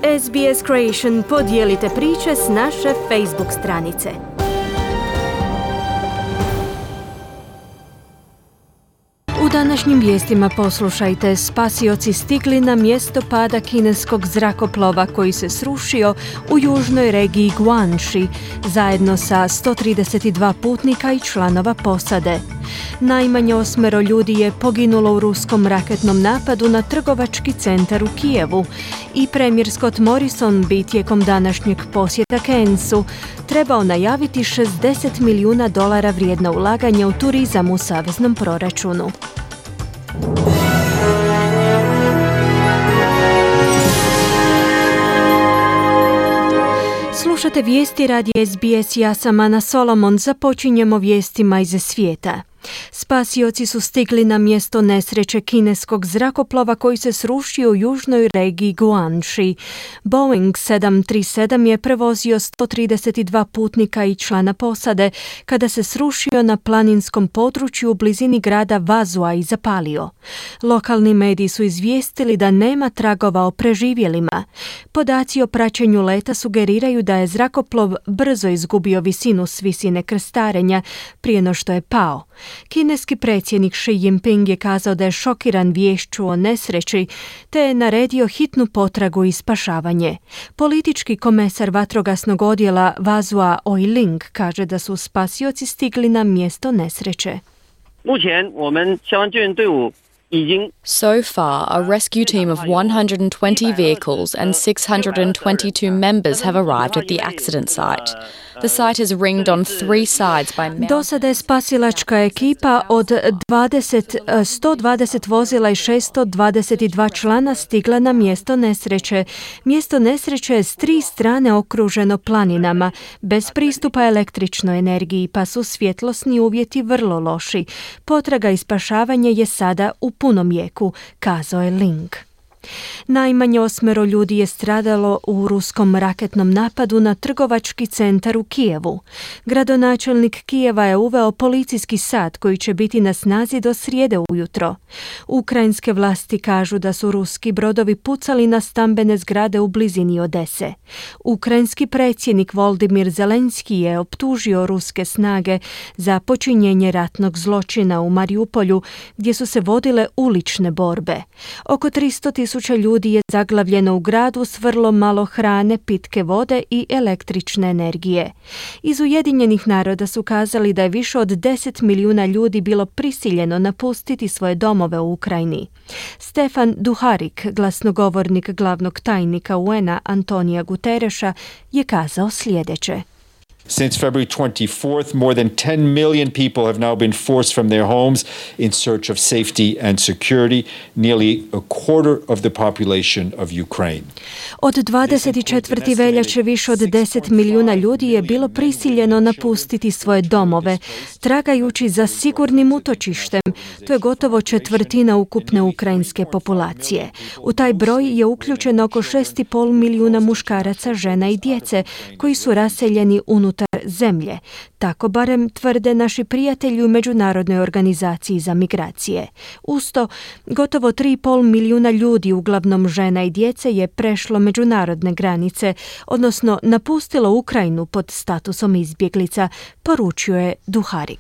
SBS Creation, podijelite priče s naše Facebook stranice. U današnjim vijestima poslušajte: spasioci stigli na mjesto pada kineskog zrakoplova koji se srušio u južnoj regiji Guangxi, zajedno sa 132 putnika i članova posade. Najmanje 8 ljudi je poginulo u ruskom raketnom napadu na trgovački centar u Kijevu i premijer Scott Morrison bi tijekom današnjeg posjeta Cairnsu trebao najaviti $60 milijuna vrijedna ulaganja u turizam u saveznom proračunu. Slušate vijesti radija SBS, ja sam Ana Solomon. Započinjemo vijestima iz svijeta. Spasioci su stigli na mjesto nesreće kineskog zrakoplova koji se srušio u južnoj regiji Guangxi. Boeing 737 je prevozio 132 putnika i člana posade kada se srušio na planinskom području u blizini grada Vazua i zapalio. Lokalni mediji su izvijestili da nema tragova o preživjelima. Podaci o praćenju leta sugeriraju da je zrakoplov brzo izgubio visinu s visine krstarenja prije no što je pao. Kineski predsjednik Xi Jinping je kazao da je šokiran viješću o nesreći te je naredio hitnu potragu i spašavanje. Politički komesar vatrogasnog odjela Vazua Oiling kaže da su spasioci stigli na mjesto nesreće. So far, a rescue team of 120 vehicles and 622 members have arrived at the accident site. The site is ringed on three sides by mountains. Do sada je spasilačka ekipa od 120 vozila i 622 člana stigla na mjesto nesreće. Mjesto nesreće je s 3 strane okruženo planinama, bez pristupa električnoj energiji, pa su svjetlosni uvjeti vrlo loši. Potraga i spašavanje je sada u punom jeku, kazao je Ling. Najmanje 8 ljudi je stradalo u ruskom raketnom napadu na trgovački centar u Kijevu. Gradonačelnik Kijeva je uveo policijski sat koji će biti na snazi do srijede ujutro. Ukrajinske vlasti kažu da su ruski brodovi pucali na stambene zgrade u blizini Odese. Ukrajinski predsjednik Volodymyr Zelenski je optužio ruske snage za počinjenje ratnog zločina u Mariupolju, gdje su se vodile ulične borbe. Oko 300.000 ljudi je zaglavljeno u gradu s vrlo malo hrane, pitke vode i električne energije. Iz Ujedinjenih naroda su kazali da je više od 10 milijuna ljudi bilo prisiljeno napustiti svoje domove u Ukrajini. Stefan Dujarric, glasnogovornik glavnog tajnika UN-a Antonija Guterreša, je kazao sljedeće. Since February 24th, more than 10 million people have now been forced from their homes in search of safety and security, nearly a quarter of the population of Ukraine. Od 24. veljače više od 10 milijuna ljudi je bilo prisiljeno napustiti svoje domove, tragajući za sigurnim utočištem. To je gotovo četvrtina ukupne ukrajinske populacije. U taj broj je uključeno oko 6,5 milijuna muškaraca, žena i djece koji su raseljeni unutar zemlje. Tako barem tvrde naši prijatelji u Međunarodnoj organizaciji za migracije. Usto, gotovo 3,5 milijuna ljudi, uglavnom žena i djece, je prešlo međunarodne granice, odnosno napustilo Ukrajinu pod statusom izbjeglica, poručio je Dujarric.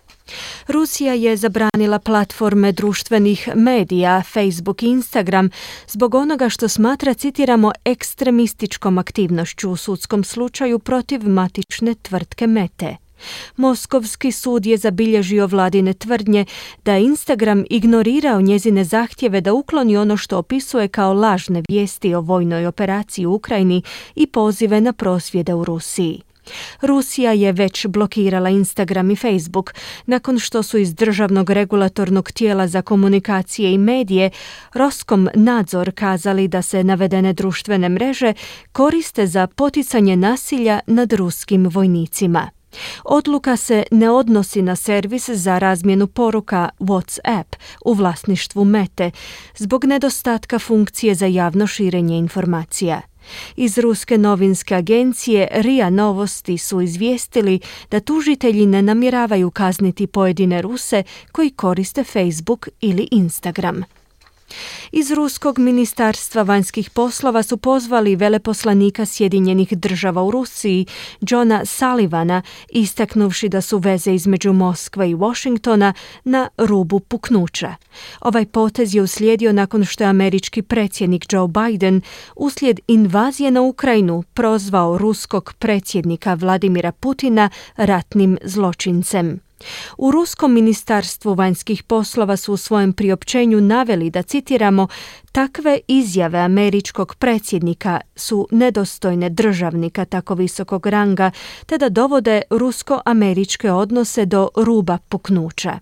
Rusija je zabranila platforme društvenih medija, Facebook i Instagram, zbog onoga što smatra, citiramo, ekstremističkom aktivnošću u sudskom slučaju protiv matične tvrtke Mete. Moskovski sud je zabilježio vladine tvrdnje da je Instagram ignorirao njezine zahtjeve da ukloni ono što opisuje kao lažne vijesti o vojnoj operaciji u Ukrajini i pozive na prosvjede u Rusiji. Rusija je već blokirala Instagram i Facebook nakon što su iz Državnog regulatornog tijela za komunikacije i medije Roskomnadzor kazali da se navedene društvene mreže koriste za poticanje nasilja nad ruskim vojnicima. Odluka se ne odnosi na servis za razmjenu poruka WhatsApp u vlasništvu Mete zbog nedostatka funkcije za javno širenje informacija. Iz ruske novinske agencije RIA Novosti su izvijestili da tužitelji ne namjeravaju kazniti pojedine Ruse koji koriste Facebook ili Instagram. Iz Ruskog ministarstva vanjskih poslova su pozvali veleposlanika Sjedinjenih država u Rusiji, Johna Sullivana, istaknuvši da su veze između Moskve i Washingtona na rubu puknuća. Ovaj potez je uslijedio nakon što je američki predsjednik Joe Biden uslijed invazije na Ukrajinu prozvao ruskog predsjednika Vladimira Putina ratnim zločincem. U Ruskom ministarstvu vanjskih poslova su u svojem priopćenju naveli da, citiramo, takve izjave američkog predsjednika su nedostojne državnika tako visokog ranga, te da dovode rusko-američke odnose do ruba puknuća.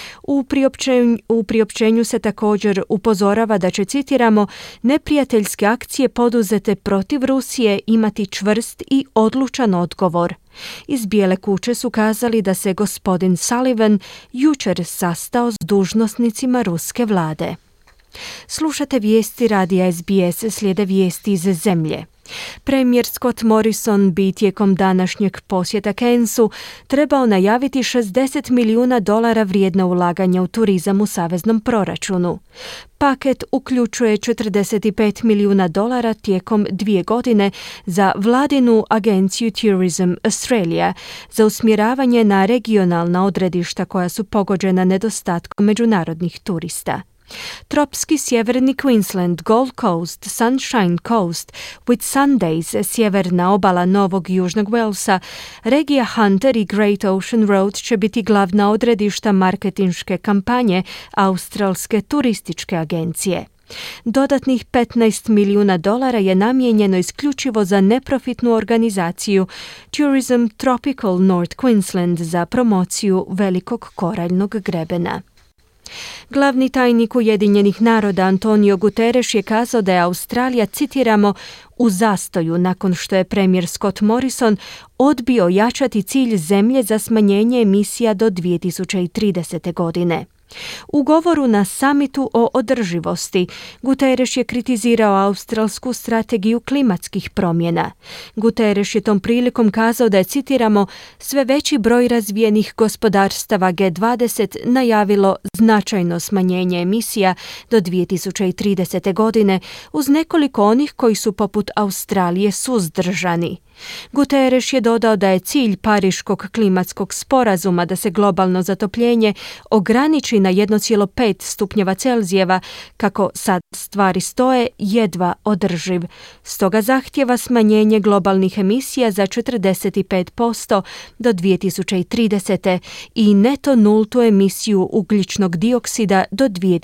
U priopćenju se također upozorava da će, citiramo, neprijateljske akcije poduzete protiv Rusije imati čvrst i odlučan odgovor. Iz Bijele kuće su kazali da se gospodin Sullivan jučer sastao s dužnosnicima ruske vlade. Slušate vijesti radija SBS, slijede vijesti iz zemlje. Premijer Scott Morrison bi tijekom današnjeg posjeta Kayensu trebao najaviti $60 milijuna vrijedna ulaganja u turizam u saveznom proračunu. Paket uključuje $45 milijuna tijekom 2 godine za vladinu agenciju Tourism Australia za usmjeravanje na regionalna odredišta koja su pogođena nedostatkom međunarodnih turista. Tropski sjeverni Queensland, Gold Coast, Sunshine Coast, Whitsundays, sjeverna obala Novog i Južnog Walesa, regija Hunter i Great Ocean Road će biti glavna odredišta marketinške kampanje Australske turističke agencije. Dodatnih $15 milijuna je namijenjeno isključivo za neprofitnu organizaciju Tourism Tropical North Queensland za promociju velikog koraljnog grebena. Glavni tajnik Ujedinjenih naroda Antonio Guterres je kazao da je Australija, citiramo, u zastoju nakon što je premijer Scott Morrison odbio jačati cilj zemlje za smanjenje emisija do 2030. godine. U govoru na samitu o održivosti, Guterres je kritizirao australsku strategiju klimatskih promjena. Guterres je tom prilikom kazao da je, citiramo, sve veći broj razvijenih gospodarstava G20 najavilo značajno smanjenje emisija do 2030. godine, uz nekoliko onih koji su poput Australije suzdržani. Guterres je dodao da je cilj Pariškog klimatskog sporazuma da se globalno zatopljenje ograniči na 1,5 stupnjeva Celzijeva, kako sad stvari stoje, jedva održiv. Stoga zahtjeva smanjenje globalnih emisija za 45% do 2030. i neto nultu emisiju ugljičnog dioksida do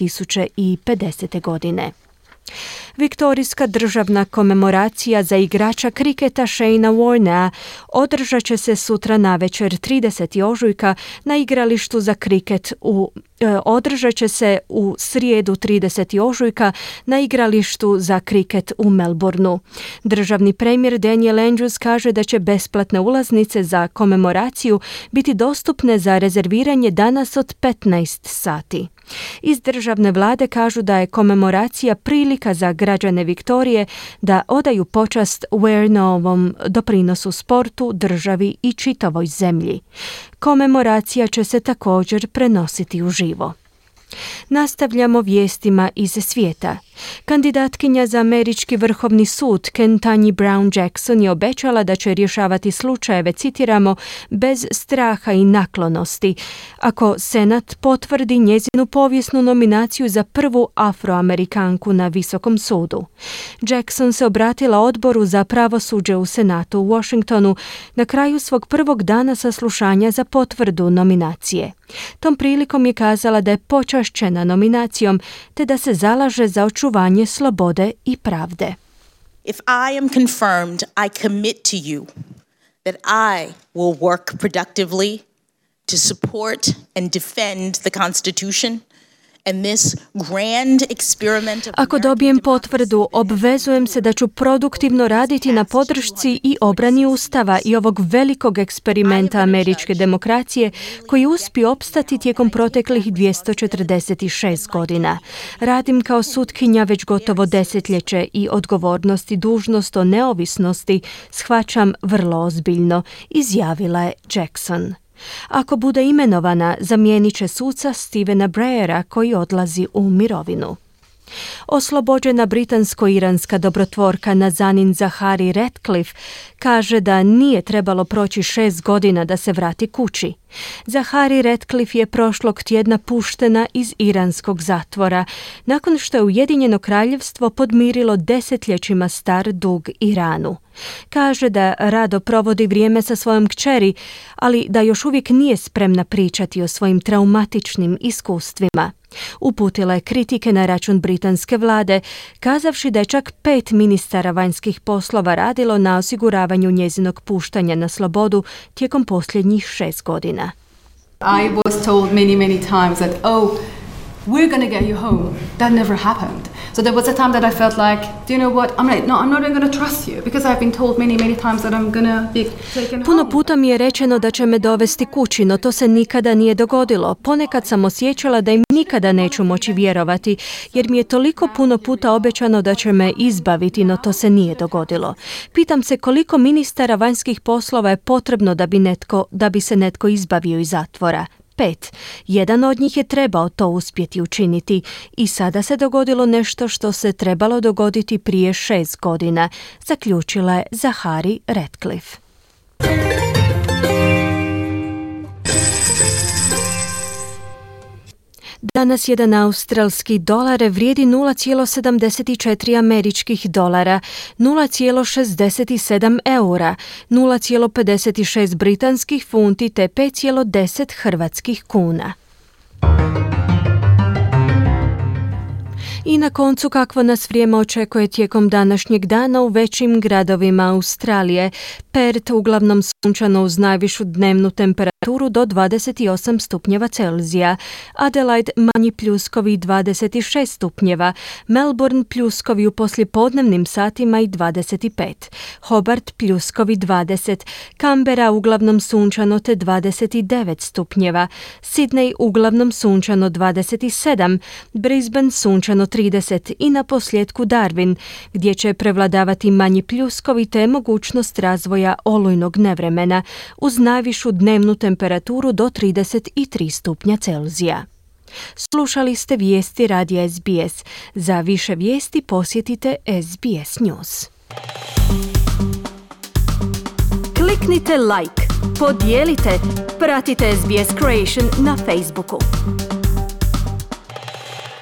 2050. godine. Viktorijska državna komemoracija za igrača kriketa Shayna Warnea održat će se sutra navečer 30. ožujka na igralištu za kriket održat će se u srijedu 30. ožujka na igralištu za kriket u Melbourneu. Državni premijer Daniel Andrews kaže da će besplatne ulaznice za komemoraciju biti dostupne za rezerviranje danas od 15 sati. Iz državne vlade kažu da je komemoracija prilika za građane Viktorije da odaju počast Warneovom doprinosu sportu, državi i čitavoj zemlji. Komemoracija će se također prenositi uživo. Nastavljamo vijestima iz svijeta. Kandidatkinja za američki vrhovni sud Ketanji Brown Jackson je obećala da će rješavati slučajeve, citiramo, bez straha i naklonosti, ako Senat potvrdi njezinu povijesnu nominaciju za prvu Afroamerikanku na Visokom sudu. Jackson se obratila odboru za pravosuđe u Senatu u Washingtonu na kraju svog prvog dana saslušanja za potvrdu nominacije. Tom prilikom je kazala da je počašćena nominacijom te da se zalaže za očuvanje slobode i pravde. If I am confirmed, I commit to you that I will work productively to support and defend the Constitution. Ako dobijem potvrdu, obvezujem se da ću produktivno raditi na podršci i obrani Ustava i ovog velikog eksperimenta američke demokracije koji uspije opstati tijekom proteklih 246 godina. Radim kao sutkinja već gotovo desetljeće i odgovornost i dužnost o neovisnosti shvaćam vrlo ozbiljno, izjavila je Jackson. Ako bude imenovana, zamijenit će suca Stevena Breyera koji odlazi u mirovinu. Oslobođena britansko-iranska dobrotvorka Nazanin Zaghari Ratcliffe kaže da nije trebalo proći 6 godina da se vrati kući. Zaghari Ratcliffe je prošlog tjedna puštena iz iranskog zatvora, nakon što je Ujedinjeno kraljevstvo podmirilo desetljećima star dug Iranu. Kaže da rado provodi vrijeme sa svojom kćeri, ali da još uvijek nije spremna pričati o svojim traumatičnim iskustvima. Uputila je kritike na račun britanske vlade, kazavši da je čak 5 ministara vanjskih poslova radilo na osiguravanju njezinog puštanja na slobodu tijekom posljednjih 6 godina. I was told many times that, we're going to get you home. That never happened. So there was a time that I felt like, do you know what? I'm not even going to trust you because I've been told many times that I'm going to be taken home. Puno puta mi je rečeno da će me dovesti kući, no to se nikada nije dogodilo. Ponekad sam osjećala da im nikada neću moći vjerovati, jer mi je toliko puno puta obećano da će me izbaviti, no to se nije dogodilo. Pitam se koliko ministara vanjskih poslova je potrebno da bi se netko izbavio iz zatvora. 5. Jedan od njih je trebao to uspjeti učiniti i sada se dogodilo nešto što se trebalo dogoditi prije 6 godina, zaključila je Zaghari Ratcliffe. Danas jedan australski dolar vrijedi 0,74 američkih dolara, 0,67 eura, 0,56 britanskih funti te 5,10 hrvatskih kuna. I na koncu kakvo nas vrijeme očekuje tijekom današnjeg dana u većim gradovima Australije. Perth uglavnom sunčano uz najvišu dnevnu temperaturu do 28 stupnjeva Celzija. Adelaide manji pljuskovi 26 stupnjeva. Melbourne pljuskovi u poslijepodnevnim satima i 25. Hobart pljuskovi 20. Canberra uglavnom sunčano te 29 stupnjeva. Sydney uglavnom sunčano 27. Brisbane sunčano 30 i na posljedku Darwin, gdje će prevladavati manji pljuskovi te mogućnost razvoja olujnog nevremena uz najvišu dnevnu temperaturu do 33 stupnja Celzija. Slušali ste vijesti radija SBS. Za više vijesti posjetite SBS News. Kliknite like, podijelite, pratite SBS Creation na Facebooku.